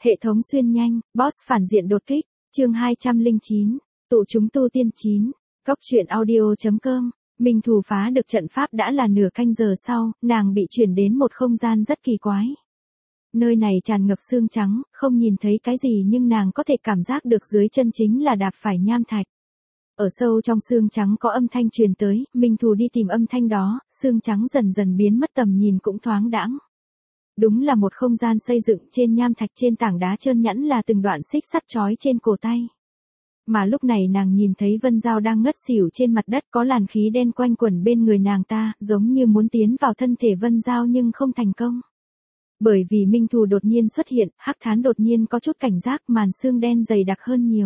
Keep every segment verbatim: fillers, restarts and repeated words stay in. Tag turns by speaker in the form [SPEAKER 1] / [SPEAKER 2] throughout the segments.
[SPEAKER 1] Hệ thống xuyên nhanh, boss phản diện đột kích, chương hai trăm lẻ chín, tụ chúng tu tiên chín, góc truyện audio.com, Minh Thù phá được trận pháp đã là nửa canh giờ sau, nàng bị chuyển đến một không gian rất kỳ quái. Nơi này tràn ngập xương trắng, không nhìn thấy cái gì nhưng nàng có thể cảm giác được dưới chân chính là đạp phải nham thạch. Ở sâu trong xương trắng có âm thanh truyền tới, Minh Thù đi tìm âm thanh đó, xương trắng dần dần biến mất tầm nhìn cũng thoáng đãng. Đúng là một không gian xây dựng trên nham thạch, trên tảng đá trơn nhẵn là từng đoạn xích sắt trói trên cổ tay. Mà lúc này nàng nhìn thấy Vân Giao đang ngất xỉu trên mặt đất, có làn khí đen quanh quẩn bên người nàng ta, giống như muốn tiến vào thân thể Vân Giao nhưng không thành công. Bởi vì Minh Thù đột nhiên xuất hiện, Hắc Thán đột nhiên có chút cảnh giác, màn xương đen dày đặc hơn nhiều.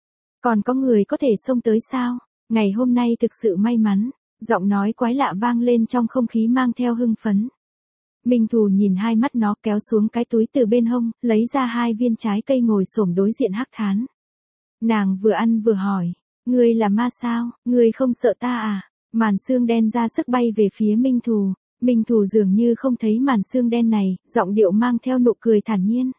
[SPEAKER 1] Còn có người có thể xông tới sao? Ngày hôm nay thực sự may mắn, giọng nói quái lạ vang lên trong không khí mang theo hưng phấn. Minh Thù nhìn hai mắt nó, kéo xuống cái túi từ bên hông, lấy ra hai viên trái cây ngồi xổm đối diện Hắc Thán. Nàng vừa ăn vừa hỏi, ngươi là ma sao, ngươi không sợ ta à? Màn xương đen ra sức bay về phía Minh Thù. Minh Thù dường như không thấy màn xương đen này, giọng điệu mang theo nụ cười thản nhiên.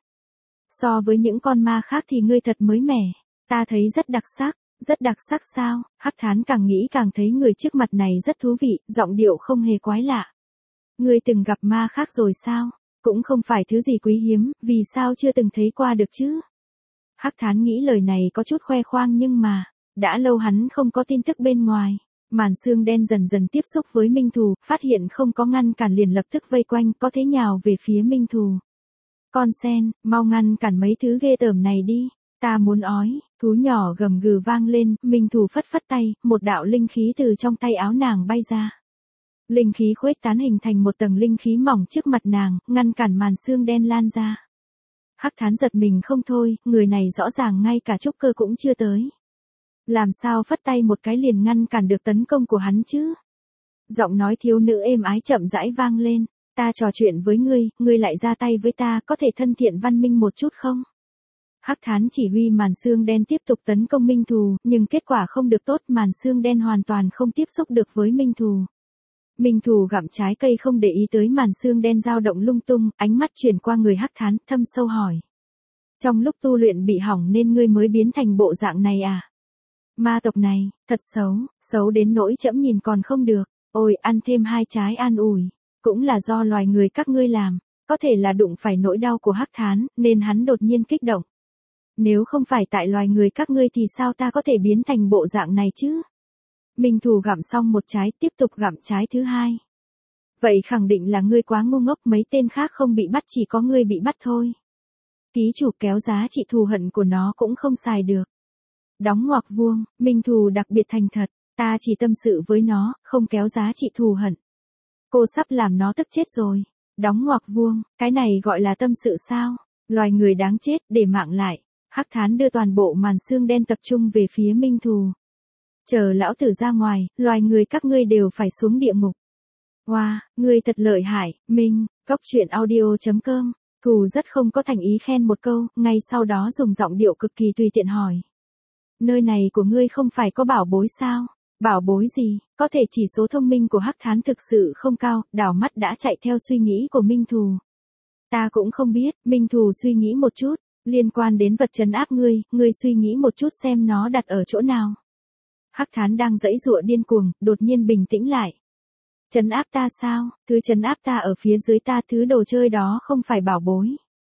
[SPEAKER 1] So với những con ma khác thì ngươi thật mới mẻ, ta thấy rất đặc sắc. Rất đặc sắc sao? Hắc Thán càng nghĩ càng thấy người trước mặt này rất thú vị, giọng điệu không hề quái lạ. Ngươi từng gặp ma khác rồi sao? Cũng không phải thứ gì quý hiếm, vì sao chưa từng thấy qua được chứ? Hắc Thán nghĩ lời này có chút khoe khoang nhưng mà, đã lâu hắn không có tin tức bên ngoài. Màn xương đen dần dần tiếp xúc với Minh Thù, phát hiện không có ngăn cản liền lập tức vây quanh, có thế nhào về phía Minh Thù. Con sen, mau ngăn cản mấy thứ ghê tởm này đi, ta muốn ói. Thú nhỏ gầm gừ vang lên, Minh Thù phất phất tay, một đạo linh khí từ trong tay áo nàng bay ra. Linh khí khuếch tán hình thành một tầng linh khí mỏng trước mặt nàng, ngăn cản màn xương đen lan ra. Hắc Thán giật mình không thôi, người này rõ ràng ngay cả trúc cơ cũng chưa tới. Làm sao phất tay một cái liền ngăn cản được tấn công của hắn chứ? Giọng nói thiếu nữ êm ái chậm rãi vang lên, ta trò chuyện với ngươi, ngươi lại ra tay với ta, có thể thân thiện văn minh một chút không? Hắc Thán chỉ huy màn xương đen tiếp tục tấn công Minh Thù, nhưng kết quả không được tốt, màn xương đen hoàn toàn không tiếp xúc được với Minh Thù. Minh Thù gặm trái cây không để ý tới màn xương đen dao động lung tung, ánh mắt chuyển qua người Hắc Thán, thâm sâu hỏi. Trong lúc tu luyện bị hỏng nên ngươi mới biến thành bộ dạng này à? Ma tộc này, thật xấu, xấu đến nỗi trẫm nhìn còn không được, ôi ăn thêm hai trái an ủi, cũng là do loài người các ngươi làm, có thể là đụng phải nỗi đau của Hắc Thán, nên hắn đột nhiên kích động. Nếu không phải tại loài người các ngươi thì sao ta có thể biến thành bộ dạng này chứ? Minh Thù gặm xong một trái, tiếp tục gặm trái thứ hai. Vậy khẳng định là ngươi quá ngu ngốc, mấy tên khác không bị bắt, chỉ có ngươi bị bắt thôi. Ký chủ kéo giá trị thù hận của nó cũng không xài được. Đóng ngoặc vuông, Minh Thù đặc biệt thành thật, ta chỉ tâm sự với nó, không kéo giá trị thù hận. Cô sắp làm nó tức chết rồi. Đóng ngoặc vuông, cái này gọi là tâm sự sao? Loài người đáng chết, để mạng lại. Hắc Thán đưa toàn bộ màn xương đen tập trung về phía Minh Thù. Chờ lão tử ra ngoài, loài người các ngươi đều phải xuống địa ngục. Wow, ngươi thật lợi hại, Minh, góc truyện audio.com. Thù rất không có thành ý khen một câu, ngay sau đó dùng giọng điệu cực kỳ tùy tiện hỏi. Nơi này của ngươi không phải có bảo bối sao? Bảo bối gì? Có thể chỉ số thông minh của Hắc Thán thực sự không cao, đảo mắt đã chạy theo suy nghĩ của Minh Thù. Ta cũng không biết, Minh Thù suy nghĩ một chút, liên quan đến vật trấn áp ngươi, ngươi suy nghĩ một chút xem nó đặt ở chỗ nào. Hắc Thán đang giãy giụa điên cuồng, đột nhiên bình tĩnh lại. Trấn áp ta sao? Thứ trấn áp ta ở phía dưới ta, thứ đồ chơi đó không phải bảo bối.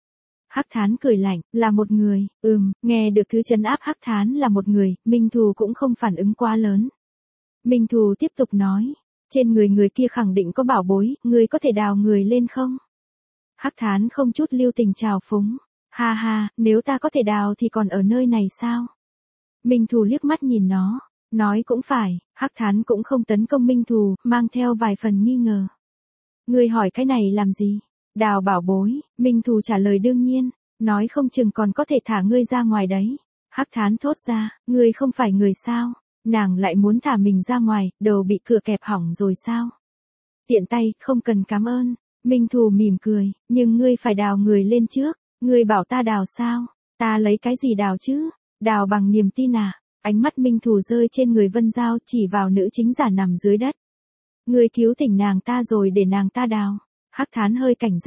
[SPEAKER 1] Hắc Thán cười lạnh, là một người, ừm, nghe được thứ trấn áp Hắc Thán là một người, Minh Thù cũng không phản ứng quá lớn. Minh Thù tiếp tục nói, trên người người kia khẳng định có bảo bối, ngươi có thể đào người lên không? Hắc Thán không chút lưu tình trào phúng, ha ha, nếu ta có thể đào thì còn ở nơi này sao? Minh Thù liếc mắt nhìn nó, nói cũng phải, Hắc Thán cũng không tấn công Minh Thù, mang theo vài phần nghi ngờ. Ngươi hỏi cái này làm gì? Đào bảo bối, Minh Thù trả lời đương nhiên, nói không chừng còn có thể thả ngươi ra ngoài đấy. Hắc Thán thốt ra, ngươi không phải người sao? Nàng lại muốn thả mình ra ngoài, đầu bị cửa kẹp hỏng rồi sao? Tiện tay, không cần cảm ơn. Minh Thù mỉm cười, nhưng ngươi phải đào người lên trước, ngươi bảo ta đào sao? Ta lấy cái gì đào chứ? Đào bằng niềm tin à? Ánh mắt Minh Thù rơi trên người Vân Giao, chỉ vào nữ chính giả nằm dưới đất. Ngươi cứu tỉnh nàng ta rồi để nàng ta đào. Hắc Thán hơi cảnh giác,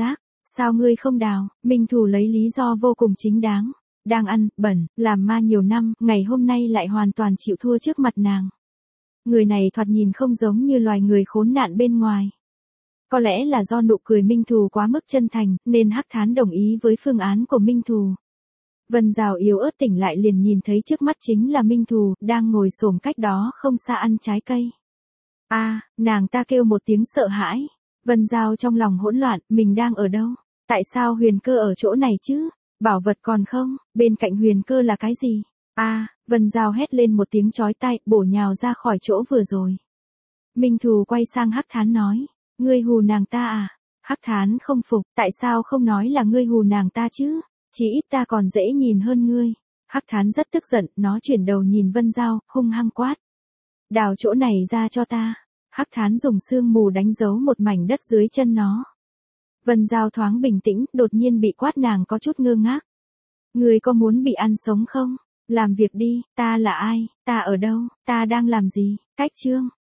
[SPEAKER 1] Sao ngươi không đào? Minh Thù lấy lý do vô cùng chính đáng. Đang ăn, bẩn, làm ma nhiều năm, ngày hôm nay lại hoàn toàn chịu thua trước mặt nàng. Người này thoạt nhìn không giống như loài người khốn nạn bên ngoài. Có lẽ là do nụ cười Minh Thù quá mức chân thành, nên Hắc Thán đồng ý với phương án của Minh Thù. Vân Dao yếu ớt tỉnh lại liền nhìn thấy trước mắt chính là Minh Thù, đang ngồi xổm cách đó không xa ăn trái cây. A, à, nàng ta kêu một tiếng sợ hãi. Vân Dao trong lòng hỗn loạn, mình đang ở đâu? Tại sao Huyền Cơ ở chỗ này chứ? Bảo vật còn không? Bên cạnh Huyền Cơ là cái gì? A, à, Vân Dao hét lên một tiếng chói tai, bổ nhào ra khỏi chỗ vừa rồi. Minh Thù quay sang Hắc Thán nói, ngươi hù nàng ta à? Hắc Thán không phục, tại sao không nói là ngươi hù nàng ta chứ? Chỉ ít ta còn dễ nhìn hơn ngươi. Hắc Thán rất tức giận, nó chuyển đầu nhìn Vân Dao, hung hăng quát. Đào chỗ này ra cho ta. Hắc Thán dùng sương mù đánh dấu một mảnh đất dưới chân nó. Vân Dao thoáng bình tĩnh, đột nhiên bị quát nàng có chút ngơ ngác. Ngươi có muốn bị ăn sống không? Làm việc đi, ta là ai, ta ở đâu, ta đang làm gì? Cách chương.